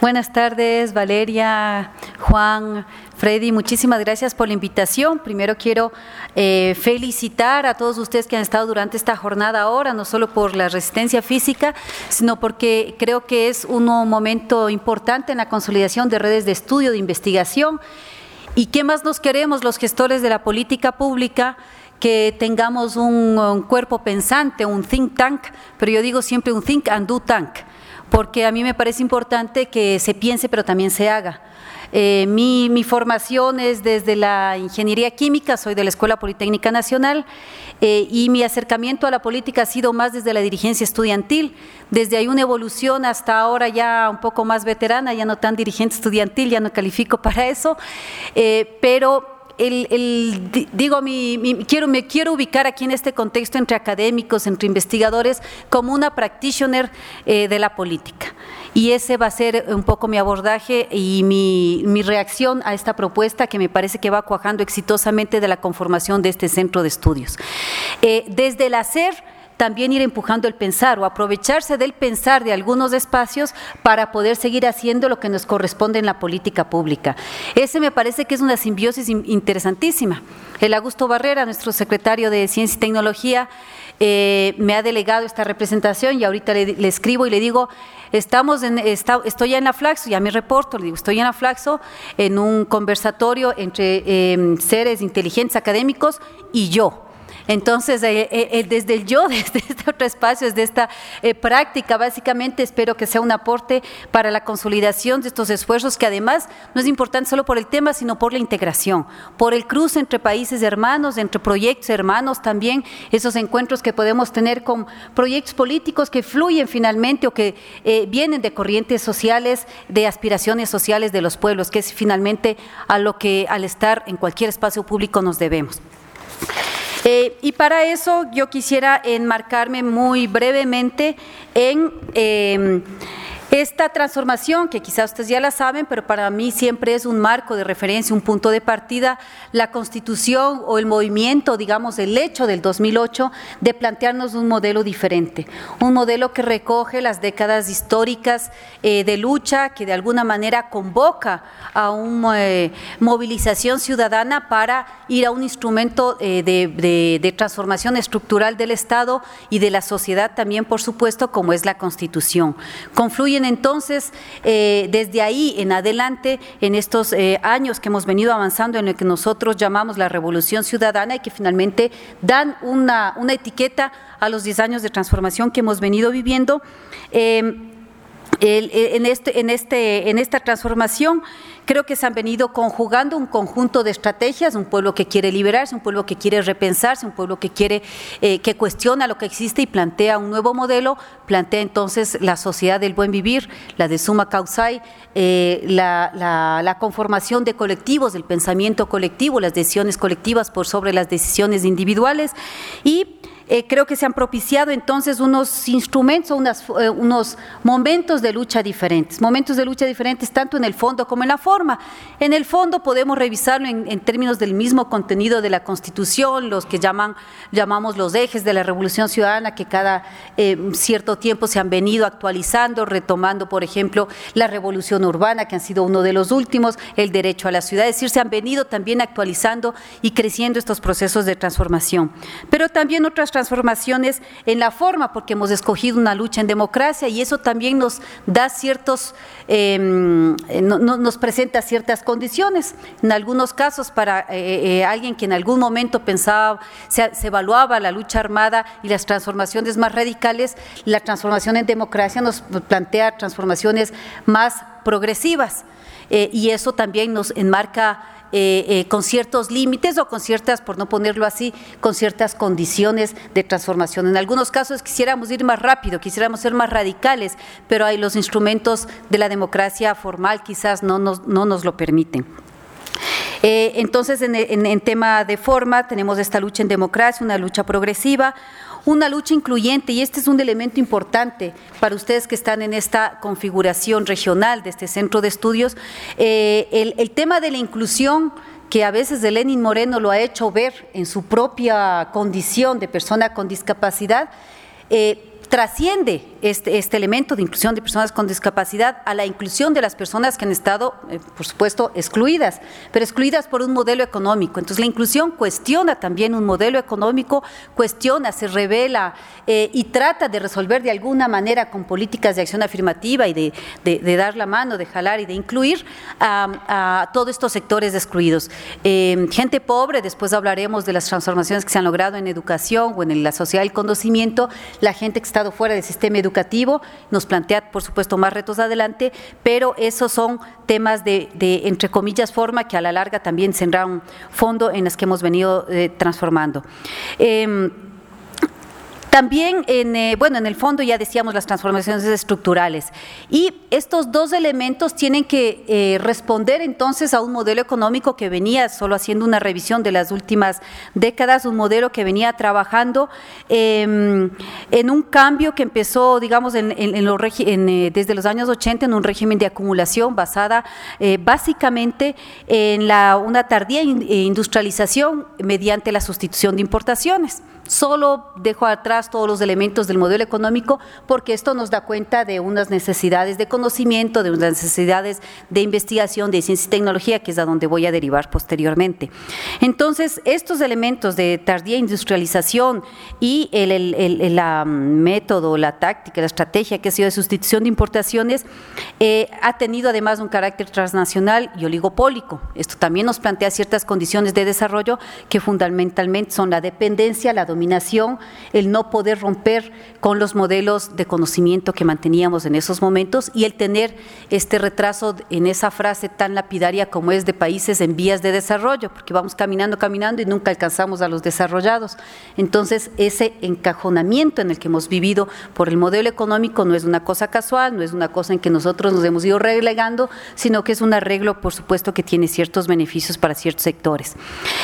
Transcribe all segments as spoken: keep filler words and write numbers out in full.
Buenas tardes, Valeria, Juan, Freddy, muchísimas gracias por la invitación. Primero quiero eh, felicitar a todos ustedes que han estado durante esta jornada ahora, no solo por la resistencia física, sino porque creo que es un momento importante en la consolidación de redes de estudio, de investigación. ¿Y qué más nos queremos los gestores de la política pública? Que tengamos un, un cuerpo pensante, un think tank, pero yo digo siempre un think and do tank, porque a mí me parece importante que se piense pero también se haga. Eh, mi, mi formación es desde la ingeniería química, soy de la Escuela Politécnica Nacional eh, y mi acercamiento a la política ha sido más desde la dirigencia estudiantil, desde ahí una evolución hasta ahora ya un poco más veterana, ya no tan dirigente estudiantil, ya no califico para eso, eh, pero El, el, digo, mi, mi, quiero, me quiero ubicar aquí en este contexto entre académicos, entre investigadores, como una practitioner eh, de la política. Y ese va a ser un poco mi abordaje y mi, mi reacción a esta propuesta que me parece que va cuajando exitosamente de la conformación de este centro de estudios. Eh, desde el hacer, también ir empujando el pensar o aprovecharse del pensar de algunos espacios para poder seguir haciendo lo que nos corresponde en la política pública. Ese me parece que es una simbiosis interesantísima. El Augusto Barrera, nuestro secretario de Ciencia y Tecnología, eh, me ha delegado esta representación y ahorita le, le escribo y le digo, estamos en, está, estoy en la Flaxo, ya me reporto, le digo, estoy en la Flaxo en un conversatorio entre eh, seres inteligentes académicos y yo. Entonces, eh, eh, desde el yo, desde este otro espacio, desde esta eh, práctica, básicamente espero que sea un aporte para la consolidación de estos esfuerzos que además no es importante solo por el tema, sino por la integración, por el cruce entre países hermanos, entre proyectos hermanos también, esos encuentros que podemos tener con proyectos políticos que fluyen finalmente o que eh, vienen de corrientes sociales, de aspiraciones sociales de los pueblos, que es finalmente a lo que al estar en cualquier espacio público nos debemos. Eh, y para eso yo quisiera enmarcarme muy brevemente en eh, esta transformación, que quizás ustedes ya la saben, pero para mí siempre es un marco de referencia, un punto de partida, la Constitución o el movimiento, digamos, el hecho del dos mil ocho de plantearnos un modelo diferente, un modelo que recoge las décadas históricas eh, de lucha, que de alguna manera convoca a una eh, movilización ciudadana para ir a un instrumento eh, de, de, de transformación estructural del Estado y de la sociedad también, por supuesto, como es la Constitución. Confluyen entonces, eh, desde ahí en adelante, en estos eh, años que hemos venido avanzando en lo que nosotros llamamos la revolución ciudadana y que finalmente dan una, una etiqueta a los diez años de transformación que hemos venido viviendo. Eh, el, en, este, en, este, en esta transformación creo que se han venido conjugando un conjunto de estrategias, un pueblo que quiere liberarse, un pueblo que quiere repensarse, un pueblo que quiere, eh, que cuestiona lo que existe y plantea un nuevo modelo, plantea entonces la sociedad del buen vivir, la de summa causae, eh, la, la, la conformación de colectivos, del pensamiento colectivo, las decisiones colectivas por sobre las decisiones individuales y Eh, creo que se han propiciado entonces unos instrumentos, unas, eh, unos momentos de lucha diferentes, momentos de lucha diferentes tanto en el fondo como en la forma. En el fondo podemos revisarlo en, en términos del mismo contenido de la Constitución, los que llaman, llamamos los ejes de la Revolución Ciudadana, que cada eh, cierto tiempo se han venido actualizando, retomando, por ejemplo, la revolución urbana, que han sido uno de los últimos, el derecho a la ciudad, es decir, se han venido también actualizando y creciendo estos procesos de transformación. Pero también otras transformaciones en la forma, porque hemos escogido una lucha en democracia y eso también nos da ciertos, eh, no, no, nos presenta ciertas condiciones. En algunos casos para eh, eh, alguien que en algún momento pensaba, se, se evaluaba la lucha armada y las transformaciones más radicales, la transformación en democracia nos plantea transformaciones más progresivas eh, y eso también nos enmarca Eh, eh, con ciertos límites o con ciertas, por no ponerlo así, con ciertas condiciones de transformación. En algunos casos quisiéramos ir más rápido, quisiéramos ser más radicales, pero hay los instrumentos de la democracia formal quizás no nos, no nos lo permiten. Eh, entonces, en, en, en tema de forma, tenemos esta lucha en democracia, una lucha progresiva, una lucha incluyente, y este es un elemento importante para ustedes que están en esta configuración regional de este centro de estudios, eh, el, el tema de la inclusión, que a veces de Lenín Moreno lo ha hecho ver en su propia condición de persona con discapacidad, eh, trasciende este, este elemento de inclusión de personas con discapacidad a la inclusión de las personas que han estado, eh, por supuesto, excluidas, pero excluidas por un modelo económico. Entonces, la inclusión cuestiona también un modelo económico, cuestiona, se revela eh, y trata de resolver de alguna manera con políticas de acción afirmativa y de, de, de dar la mano, de jalar y de incluir a, a todos estos sectores excluidos. Eh, gente pobre, después hablaremos de las transformaciones que se han logrado en educación o en la sociedad del conocimiento, la gente que ha estado fuera del sistema educativo, nos plantea, por supuesto, más retos adelante, pero esos son temas de, de entre comillas, forma que a la larga también tendrá un fondo en los que hemos venido eh, transformando. Eh, También, en, eh, bueno, en el fondo ya decíamos las transformaciones estructurales y estos dos elementos tienen que eh, responder entonces a un modelo económico que venía solo haciendo una revisión de las últimas décadas, un modelo que venía trabajando eh, en un cambio que empezó, digamos, en, en, en los en, eh, desde los años ochenta en un régimen de acumulación basada eh, básicamente en la, una tardía industrialización mediante la sustitución de importaciones. Solo dejo atrás todos los elementos del modelo económico porque esto nos da cuenta de unas necesidades de conocimiento, de unas necesidades de investigación, de ciencia y tecnología, que es a donde voy a derivar posteriormente. Entonces, estos elementos de tardía industrialización y el, el, el, el la método, la táctica, la estrategia que ha sido de sustitución de importaciones, eh, ha tenido además un carácter transnacional y oligopólico. Esto también nos plantea ciertas condiciones de desarrollo que fundamentalmente son la dependencia, la dominación, el no poder romper con los modelos de conocimiento que manteníamos en esos momentos y el tener este retraso en esa frase tan lapidaria como es de países en vías de desarrollo, porque vamos caminando, caminando y nunca alcanzamos a los desarrollados. Entonces, ese encajonamiento en el que hemos vivido por el modelo económico no es una cosa casual, no es una cosa en que nosotros nos hemos ido relegando, sino que es un arreglo, por supuesto, que tiene ciertos beneficios para ciertos sectores.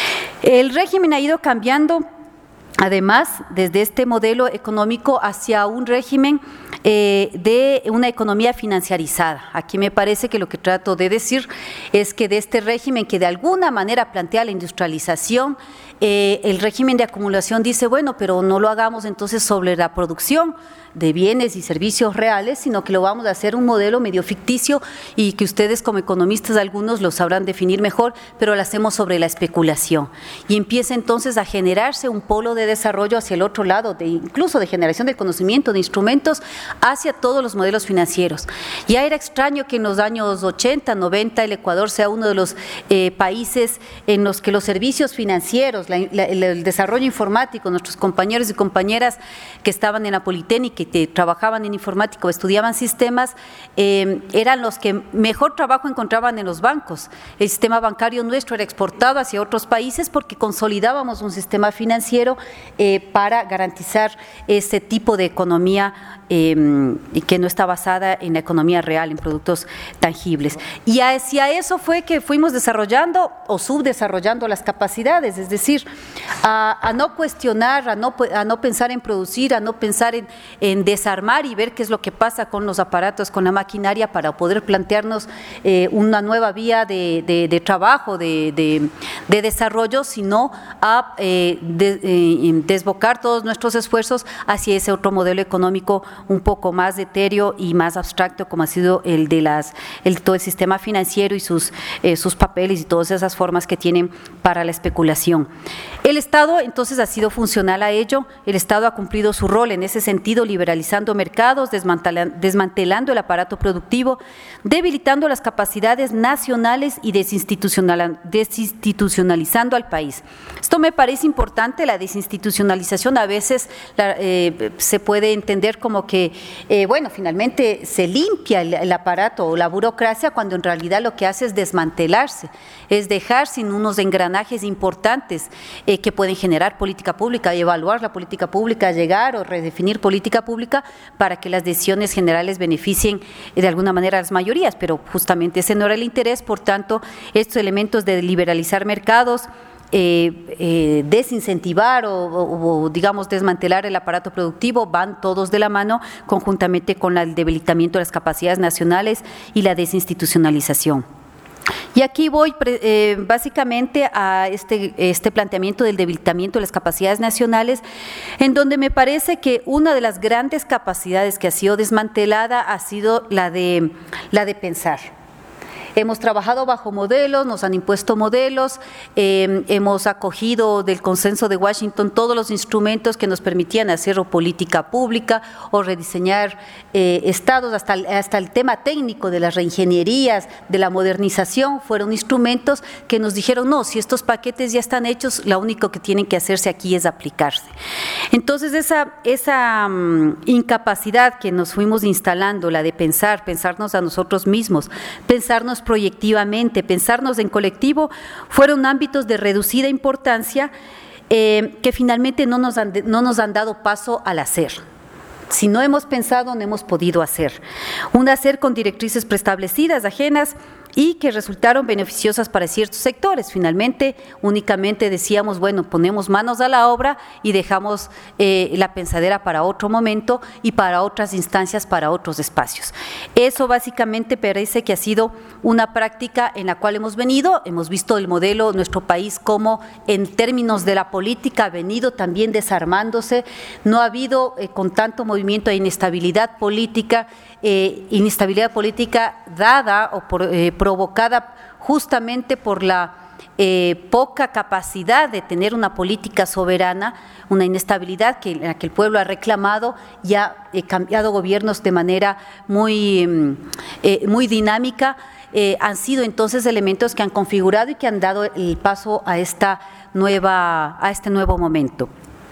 El régimen ha ido cambiando, además, desde este modelo económico hacia un régimen eh, de una economía financiarizada. Aquí me parece que lo que trato de decir es que de este régimen que de alguna manera plantea la industrialización, eh, el régimen de acumulación dice, bueno, pero no lo hagamos entonces sobre la producción de bienes y servicios reales, sino que lo vamos a hacer un modelo medio ficticio y que ustedes como economistas algunos lo sabrán definir mejor, pero lo hacemos sobre la especulación. Y empieza entonces a generarse un polo de desarrollo hacia el otro lado, de, incluso de generación de conocimiento, de instrumentos, hacia todos los modelos financieros. Ya era extraño que en los años ochenta, noventa el Ecuador sea uno de los eh, países en los que los servicios financieros, la, la, el desarrollo informático, nuestros compañeros y compañeras que estaban en la Politécnica y que trabajaban en informática o estudiaban sistemas, eh, eran los que mejor trabajo encontraban en los bancos. El sistema bancario nuestro era exportado hacia otros países porque consolidábamos un sistema financiero eh, para garantizar ese tipo de economía eh, y que no está basada en la economía real, en productos tangibles. Y hacia eso fue que fuimos desarrollando o subdesarrollando las capacidades, es decir, a, a no cuestionar, a no, a no pensar en producir, a no pensar en, en desarmar y ver qué es lo que pasa con los aparatos, con la maquinaria para poder plantearnos eh, una nueva vía de, de, de trabajo, de, de, de desarrollo, sino a eh, de, eh, desbocar todos nuestros esfuerzos hacia ese otro modelo económico un poco más etéreo y más abstracto como ha sido el de las, el, todo el sistema financiero y sus, eh, sus papeles y todas esas formas que tienen para la especulación. El Estado entonces ha sido funcional a ello, el Estado ha cumplido su rol en ese sentido, liberalizando mercados, desmantelando el aparato productivo, debilitando las capacidades nacionales y desinstitucionalizando al país. Esto me parece importante, la desinstitucionalización a veces la, eh, se puede entender como que, eh, bueno, finalmente se limpia el, el aparato o la burocracia cuando en realidad lo que hace es desmantelarse, es dejar sin unos engranajes importantes eh, que pueden generar política pública, evaluar la política pública, llegar o redefinir política pública para que las decisiones generales beneficien de alguna manera a las mayorías, pero justamente ese no era el interés. Por tanto, estos elementos de liberalizar mercados, Eh, eh, desincentivar o, o, o digamos desmantelar el aparato productivo van todos de la mano conjuntamente con el debilitamiento de las capacidades nacionales y la desinstitucionalización. Y aquí voy eh, básicamente a este, este planteamiento del debilitamiento de las capacidades nacionales, en donde me parece que una de las grandes capacidades que ha sido desmantelada ha sido la de, la de pensar. Hemos trabajado bajo modelos, nos han impuesto modelos, eh, hemos acogido del consenso de Washington todos los instrumentos que nos permitían hacer o política pública o rediseñar eh, estados, hasta el, hasta el tema técnico de las reingenierías, de la modernización, fueron instrumentos que nos dijeron, no, si estos paquetes ya están hechos, lo único que tienen que hacerse aquí es aplicarse. Entonces, esa, esa um, incapacidad que nos fuimos instalando, la de pensar, pensarnos a nosotros mismos, pensarnos proyectivamente, pensarnos en colectivo, fueron ámbitos de reducida importancia eh, que finalmente no nos, han, no nos han dado paso al hacer. Si no hemos pensado, no hemos podido hacer. Un hacer con directrices preestablecidas, ajenas, y que resultaron beneficiosas para ciertos sectores. Finalmente, únicamente decíamos, bueno, ponemos manos a la obra y dejamos eh, la pensadera para otro momento y para otras instancias, para otros espacios. Eso básicamente parece que ha sido una práctica en la cual hemos venido, hemos visto el modelo, nuestro país, como en términos de la política ha venido también desarmándose, no ha habido eh, con tanto movimiento de inestabilidad política, eh, inestabilidad política dada o por, eh, provocada justamente por la eh, poca capacidad de tener una política soberana, una inestabilidad que, en la que el pueblo ha reclamado y ha eh, cambiado gobiernos de manera muy, eh, muy dinámica. Eh, han sido entonces elementos que han configurado y que han dado el paso a, esta nueva, a este nuevo momento.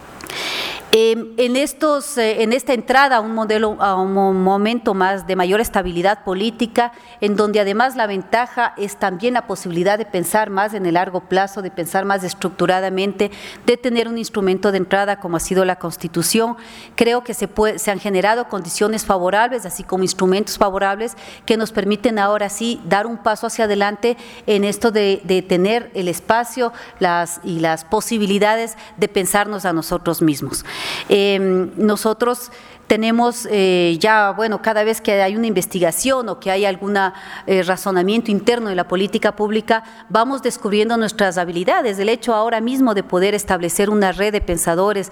Eh, en, estos, eh, en esta entrada a un modelo, a un momento más de mayor estabilidad política, en donde además la ventaja es también la posibilidad de pensar más en el largo plazo, de pensar más estructuradamente, de tener un instrumento de entrada como ha sido la Constitución, creo que se, puede, se han generado condiciones favorables, así como instrumentos favorables que nos permiten ahora sí dar un paso hacia adelante en esto de, de tener el espacio las, y las posibilidades de pensarnos a nosotros mismos. Eh, nosotros tenemos eh, ya, bueno, cada vez que hay una investigación o que hay algún eh, razonamiento interno de la política pública, vamos descubriendo nuestras habilidades. El hecho ahora mismo de poder establecer una red de pensadores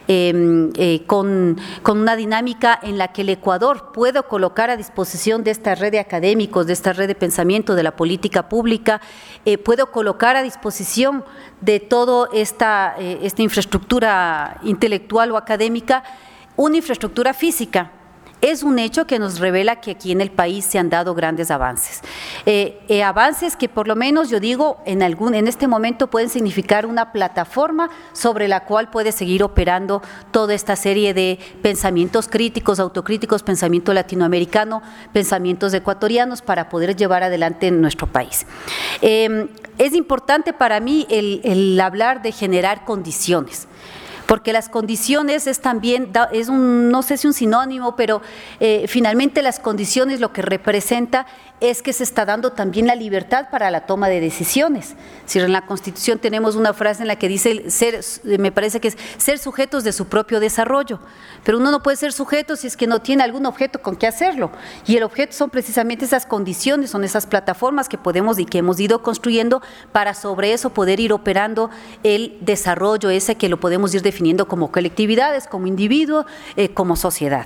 eh, eh, con, con una dinámica en la que el Ecuador pueda colocar a disposición de esta red de académicos, de esta red de pensamiento de la política pública, eh, puedo colocar a disposición de toda esta, eh, esta infraestructura intelectual o académica, una infraestructura física. Es un hecho que nos revela que aquí en el país se han dado grandes avances. Eh, eh, avances que por lo menos yo digo en, algún, en este momento pueden significar una plataforma sobre la cual puede seguir operando toda esta serie de pensamientos críticos, autocríticos, pensamiento latinoamericano, pensamientos ecuatorianos para poder llevar adelante en nuestro país. Eh, es importante para mí el, el hablar de generar condiciones, porque las condiciones es también, es un, no sé si un sinónimo, pero eh, finalmente las condiciones lo que representa es que se está dando también la libertad para la toma de decisiones. Si en la Constitución tenemos una frase en la que dice, ser, me parece que es ser sujetos de su propio desarrollo, pero uno no puede ser sujeto si es que no tiene algún objeto con qué hacerlo, y el objeto son precisamente esas condiciones, son esas plataformas que podemos y que hemos ido construyendo para sobre eso poder ir operando el desarrollo ese que lo podemos ir definiendo como colectividades, como individuo, eh, como sociedad.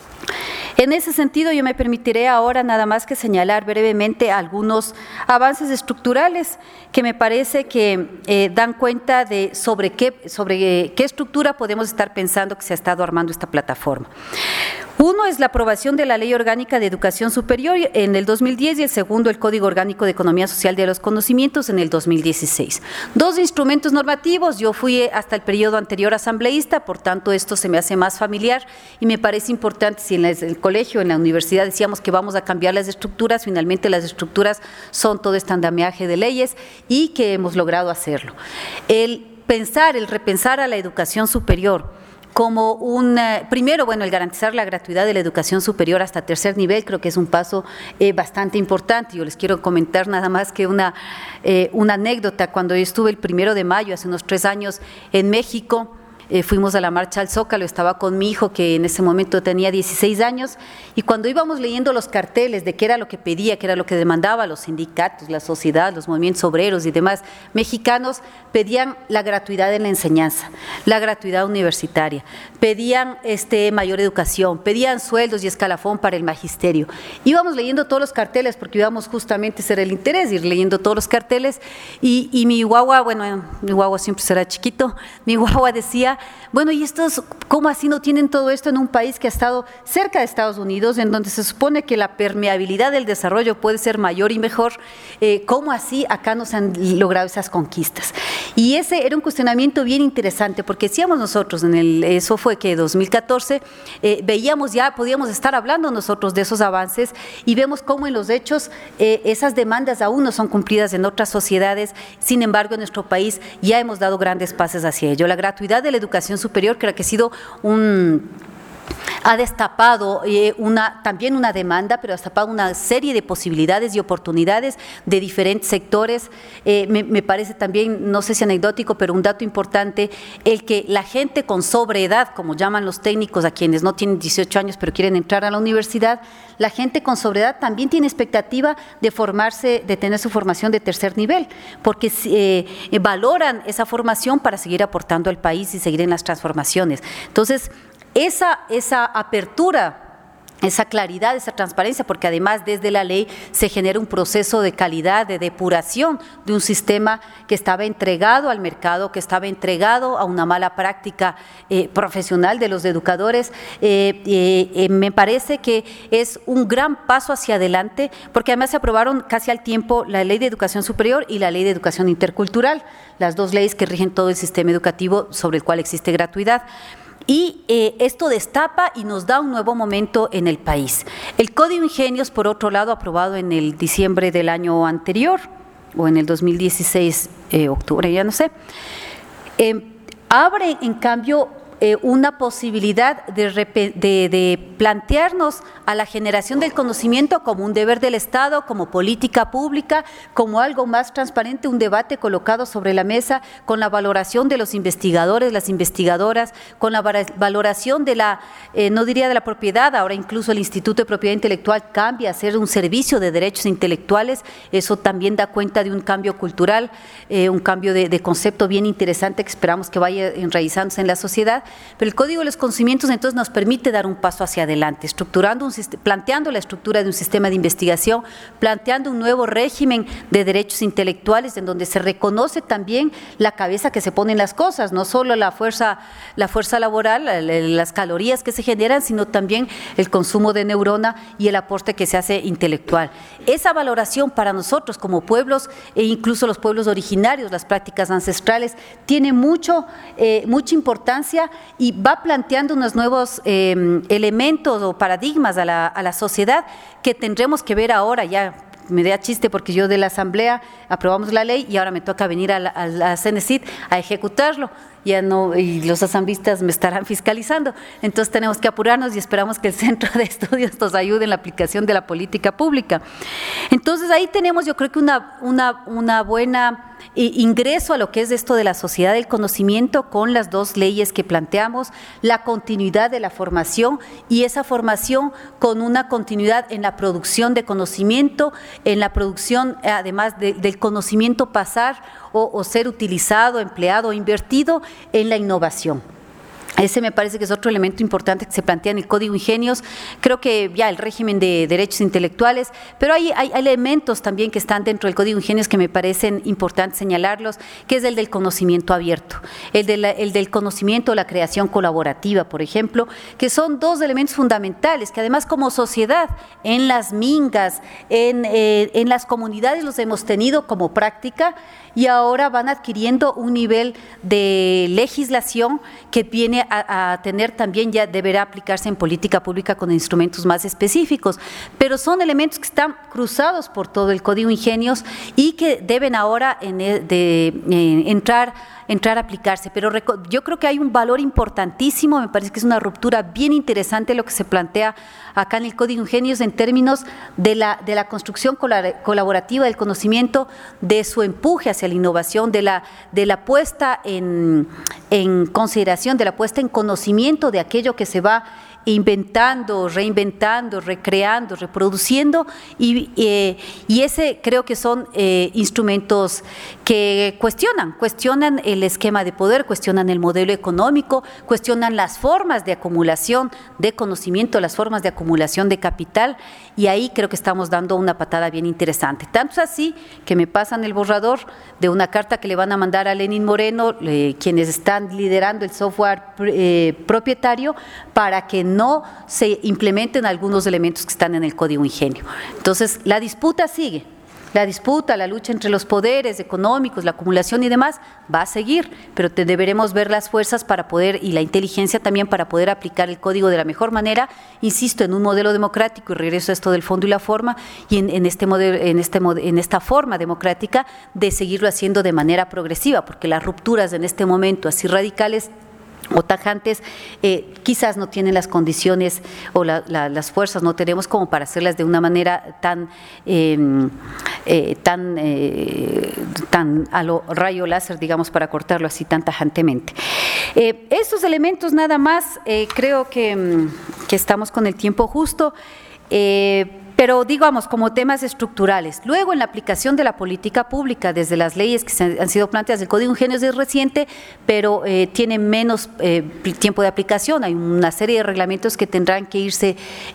En ese sentido, yo me permitiré ahora nada más que señalar brevemente algunos avances estructurales que me parece que eh, dan cuenta de sobre qué, sobre eh, qué estructura podemos estar pensando que se ha estado armando esta plataforma. Uno es la aprobación de la Ley Orgánica de Educación Superior en el dos mil diez y el segundo, el Código Orgánico de Economía Social de los Conocimientos en el dos mil dieciséis. Dos instrumentos normativos, yo fui hasta el periodo anterior asambleísta, por tanto esto se me hace más familiar y me parece importante, si en el colegio, en la universidad decíamos que vamos a cambiar las estructuras, finalmente las estructuras son todo este andamiaje de leyes y que hemos logrado hacerlo. El pensar, el repensar a la educación superior, como un, eh, primero, bueno, el garantizar la gratuidad de la educación superior hasta tercer nivel, creo que es un paso eh, bastante importante. Yo les quiero comentar nada más que una, eh, una anécdota. Cuando yo estuve el primero de mayo, hace unos tres años, en México, eh, fuimos a la marcha al Zócalo, estaba con mi hijo que en ese momento tenía dieciséis años, y cuando íbamos leyendo los carteles de qué era lo que pedía, qué era lo que demandaba los sindicatos, la sociedad, los movimientos obreros y demás mexicanos, pedían la gratuidad en la enseñanza, la gratuidad universitaria, pedían este, mayor educación, pedían sueldos y escalafón para el magisterio. Íbamos leyendo todos los carteles porque íbamos justamente, ese era el interés, ir leyendo todos los carteles, y, y mi guagua, bueno, mi guagua siempre será chiquito, mi guagua decía, bueno, ¿y estos cómo así no tienen todo esto en un país que ha estado cerca de Estados Unidos, en donde se supone que la permeabilidad del desarrollo puede ser mayor y mejor? Eh, ¿Cómo así acá no se han logrado esas conquistas? Y ese era un cuestionamiento bien interesante, porque decíamos nosotros, en el, eso fue que dos mil catorce, eh, veíamos ya, podíamos estar hablando nosotros de esos avances, y vemos cómo en los hechos eh, esas demandas aún no son cumplidas en otras sociedades. Sin embargo, en nuestro país ya hemos dado grandes pasos hacia ello. La gratuidad de la educación superior creo que ha sido un... ha destapado eh, una, también una demanda, pero ha destapado una serie de posibilidades y oportunidades de diferentes sectores. Eh, me, me parece también, no sé si anecdótico, pero un dato importante, el que la gente con sobreedad, como llaman los técnicos a quienes no tienen dieciocho años pero quieren entrar a la universidad, la gente con sobreedad también tiene expectativa de formarse, de tener su formación de tercer nivel, porque eh, valoran esa formación para seguir aportando al país y seguir en las transformaciones. Entonces, Esa, esa apertura, esa claridad, esa transparencia, porque además desde la ley se genera un proceso de calidad, de depuración de un sistema que estaba entregado al mercado, que estaba entregado a una mala práctica eh, profesional de los educadores. Eh, eh, eh, me parece que es un gran paso hacia adelante, porque además se aprobaron casi al tiempo la Ley de Educación Superior y la Ley de Educación Intercultural, las dos leyes que rigen todo el sistema educativo sobre el cual existe gratuidad. Y eh, esto destapa y nos da un nuevo momento en el país. El Código Ingenios, por otro lado, aprobado en el diciembre del año anterior, o en el dos mil dieciséis, eh, octubre, ya no sé, eh, abre en cambio eh, una posibilidad de, de, de plantearnos a la generación del conocimiento como un deber del Estado, como política pública, como algo más transparente, un debate colocado sobre la mesa con la valoración de los investigadores, las investigadoras, con la valoración de la, eh, no diría de la propiedad, ahora incluso el Instituto de Propiedad Intelectual cambia a ser un servicio de derechos intelectuales. Eso también da cuenta de un cambio cultural, eh, un cambio de, de concepto bien interesante que esperamos que vaya enraizándose en la sociedad. Pero el Código de los Conocimientos entonces nos permite dar un paso hacia adelante, estructurando un, planteando la estructura de un sistema de investigación, planteando un nuevo régimen de derechos intelectuales en donde se reconoce también la cabeza que se pone en las cosas, no solo la fuerza, la fuerza laboral, las calorías que se generan, sino también el consumo de neurona y el aporte que se hace intelectual. Esa valoración para nosotros como pueblos, e incluso los pueblos originarios, las prácticas ancestrales, tiene mucho, eh, mucha importancia y va planteando unos nuevos eh, elementos o paradigmas a la, a la sociedad que tendremos que ver ahora. Ya me da chiste porque yo de la Asamblea aprobamos la ley y ahora me toca venir a la, a la CENESID a ejecutarlo. Ya no, y los asambleístas me estarán fiscalizando, entonces tenemos que apurarnos y esperamos que el Centro de Estudios nos ayude en la aplicación de la política pública. Entonces ahí tenemos, yo creo que una, una, una buena ingreso a lo que es esto de la sociedad del conocimiento con las dos leyes que planteamos, la continuidad de la formación y esa formación con una continuidad en la producción de conocimiento, en la producción además de, del conocimiento pasar o, o ser utilizado, empleado o invertido en la innovación. Ese me parece que es otro elemento importante que se plantea en el Código Ingenios. Creo que ya el régimen de derechos intelectuales, pero hay, hay elementos también que están dentro del Código Ingenios que me parecen importantes señalarlos, que es el del conocimiento abierto, el, de la, el del conocimiento, la creación colaborativa, por ejemplo, que son dos elementos fundamentales que además como sociedad, en las mingas, en, eh, en las comunidades los hemos tenido como práctica y ahora van adquiriendo un nivel de legislación que viene A, a tener también, ya deberá aplicarse en política pública con instrumentos más específicos, pero son elementos que están cruzados por todo el Código Ingenios y que deben ahora en el, de, eh, entrar entrar a aplicarse. Pero yo creo que hay un valor importantísimo, me parece que es una ruptura bien interesante lo que se plantea acá en el Código Ingenios en términos de la, de la construcción colaborativa del conocimiento, de su empuje hacia la innovación, de la, de la puesta en, en consideración, de la puesta en conocimiento de aquello que se va inventando, reinventando, recreando, reproduciendo y, eh, y ese creo que son eh, instrumentos que cuestionan, cuestionan el esquema de poder, cuestionan el modelo económico, cuestionan las formas de acumulación de conocimiento, las formas de acumulación de capital y ahí creo que estamos dando una patada bien interesante. Tanto es así que me pasan el borrador de una carta que le van a mandar a Lenín Moreno, eh, quienes están liderando el software eh, propietario, para que no se implementen algunos elementos que están en el Código Ingenio. Entonces, la disputa sigue, la disputa, la lucha entre los poderes económicos, la acumulación y demás, va a seguir, pero te deberemos ver las fuerzas para poder, y la inteligencia también para poder aplicar el código de la mejor manera, insisto, en un modelo democrático, y regreso a esto del fondo y la forma, y en, en, este modelo, en, este, en esta forma democrática de seguirlo haciendo de manera progresiva, porque las rupturas en este momento así radicales o tajantes, eh, quizás no tienen las condiciones o la, la, las fuerzas no tenemos como para hacerlas de una manera tan eh, eh, tan eh, tan a lo rayo láser, digamos, para cortarlo así tan tajantemente. Eh, estos elementos nada más, eh, creo que, que estamos con el tiempo justo. Eh, Pero digamos como temas estructurales. Luego en la aplicación de la política pública desde las leyes que se han sido planteadas, el Código Ingenios es reciente, pero eh, tiene menos eh, tiempo de aplicación. Hay una serie de reglamentos que tendrán que irse,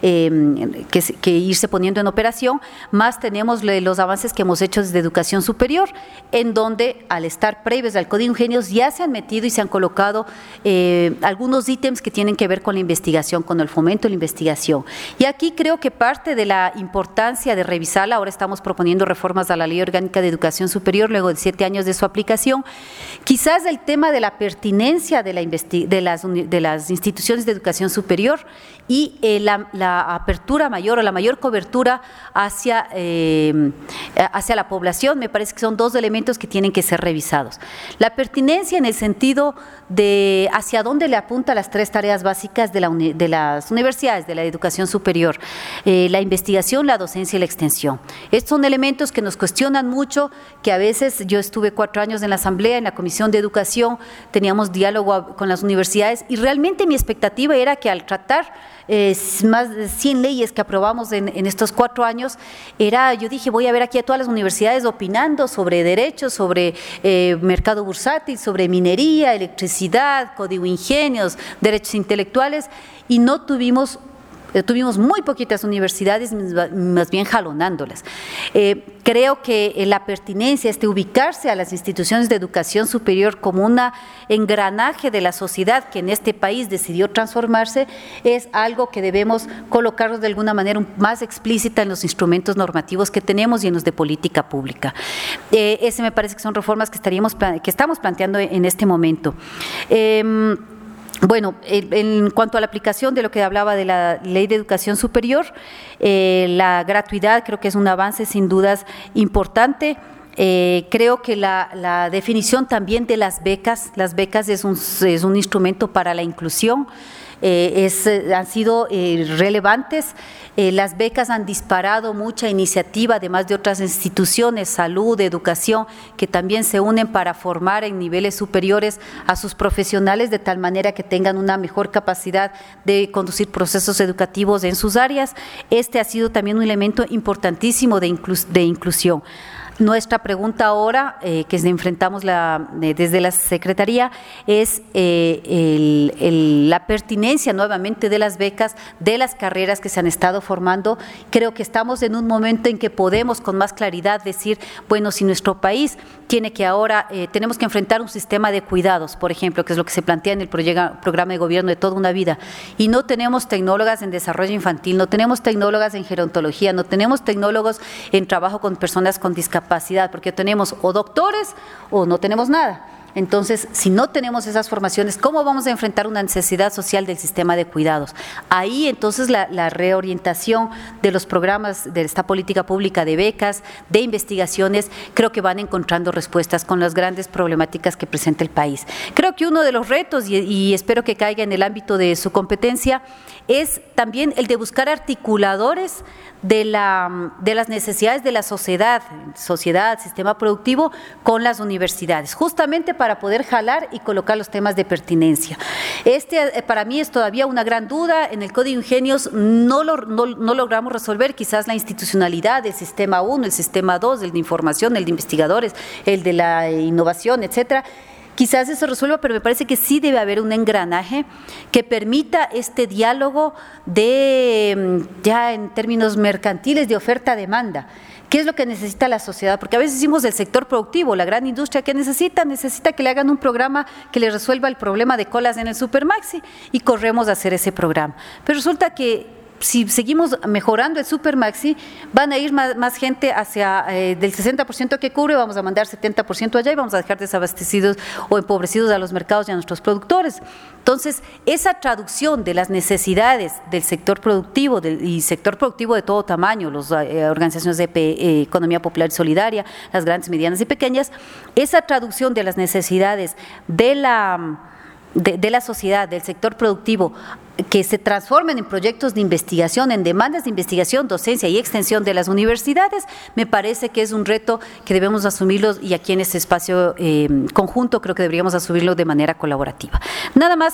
eh, que, que irse poniendo en operación, más tenemos los avances que hemos hecho desde educación superior, en donde al estar previos al Código Ingenios ya se han metido y se han colocado eh, algunos ítems que tienen que ver con la investigación, con el fomento de la investigación. Y aquí creo que parte de la importancia de revisarla, ahora estamos proponiendo reformas a la Ley Orgánica de Educación Superior luego de siete años de su aplicación, quizás el tema de la pertinencia de, la de, las, de las instituciones de educación superior y eh, la, la apertura mayor o la mayor cobertura hacia, eh, hacia la población, me parece que son dos elementos que tienen que ser revisados. La pertinencia en el sentido de hacia dónde le apunta las tres tareas básicas de, la, de las universidades, de la educación superior, eh, la investigación, la docencia y la extensión. Estos son elementos que nos cuestionan mucho, que a veces yo estuve cuatro años en la Asamblea, en la Comisión de Educación, teníamos diálogo con las universidades y realmente mi expectativa era que al tratar eh, más de cien leyes que aprobamos en, en estos cuatro años, era, yo dije, voy a ver aquí a todas las universidades opinando sobre derechos, sobre eh, mercado bursátil, sobre minería, electricidad, código ingenios, derechos intelectuales, y no tuvimos Tuvimos muy poquitas universidades, más bien jalonándolas. Eh, creo que la pertinencia, este ubicarse a las instituciones de educación superior como un engranaje de la sociedad que en este país decidió transformarse, es algo que debemos colocarnos de alguna manera más explícita en los instrumentos normativos que tenemos y en los de política pública. Eh, ese me parece que son reformas que, estaríamos, que estamos planteando en este momento. Eh, Bueno, en cuanto a la aplicación de lo que hablaba de la Ley de Educación Superior, eh, la gratuidad creo que es un avance sin dudas importante. Eh, creo que la, la definición también de las becas, las becas es un, es un instrumento para la inclusión. Eh, es, han sido eh, relevantes, eh, las becas han disparado mucha iniciativa, además de otras instituciones, salud, educación, que también se unen para formar en niveles superiores a sus profesionales de tal manera que tengan una mejor capacidad de conducir procesos educativos en sus áreas. Este ha sido también un elemento importantísimo de, inclus, de inclusión. Nuestra pregunta ahora, eh, que enfrentamos la, eh, desde la Secretaría, es eh, el, el, la pertinencia nuevamente de las becas, de las carreras que se han estado formando. Creo que estamos en un momento en que podemos con más claridad decir, bueno, si nuestro país tiene que ahora, eh, tenemos que enfrentar un sistema de cuidados, por ejemplo, que es lo que se plantea en el programa de gobierno de toda una vida, y no tenemos tecnólogas en desarrollo infantil, no tenemos tecnólogas en gerontología, no tenemos tecnólogos en trabajo con personas con discapacidad, porque tenemos o doctores o no tenemos nada. Entonces, si no tenemos esas formaciones, ¿cómo vamos a enfrentar una necesidad social del sistema de cuidados? Ahí, entonces, la, la reorientación de los programas de esta política pública de becas, de investigaciones, creo que van encontrando respuestas con las grandes problemáticas que presenta el país. Creo que uno de los retos, y, y espero que caiga en el ámbito de su competencia, es también el de buscar articuladores de, la, de las necesidades de la sociedad, sociedad, sistema productivo, con las universidades, justamente para poder jalar y colocar los temas de pertinencia. Este para mí es todavía una gran duda. En el Código Ingenios no, lo, no, no logramos resolver quizás la institucionalidad del sistema uno, el sistema dos, el de información, el de investigadores, el de la innovación, etcétera. Quizás eso resuelva, pero me parece que sí debe haber un engranaje que permita este diálogo de, ya en términos mercantiles, de oferta-demanda. ¿Qué es lo que necesita la sociedad? Porque a veces decimos del sector productivo, la gran industria, ¿qué necesita? Necesita que le hagan un programa que le resuelva el problema de colas en el Supermaxi y corremos a hacer ese programa. Pero resulta que si seguimos mejorando el Supermaxi, van a ir más, más gente hacia, eh, del sesenta por ciento que cubre, vamos a mandar setenta por ciento allá y vamos a dejar desabastecidos o empobrecidos a los mercados y a nuestros productores. Entonces, esa traducción de las necesidades del sector productivo del, y sector productivo de todo tamaño, las eh, organizaciones de eh, economía popular y solidaria, las grandes, medianas y pequeñas, esa traducción de las necesidades de la, de, de la sociedad, del sector productivo, que se transformen en proyectos de investigación, en demandas de investigación, docencia y extensión de las universidades, me parece que es un reto que debemos asumirlo y aquí en este espacio eh, conjunto creo que deberíamos asumirlo de manera colaborativa. Nada más.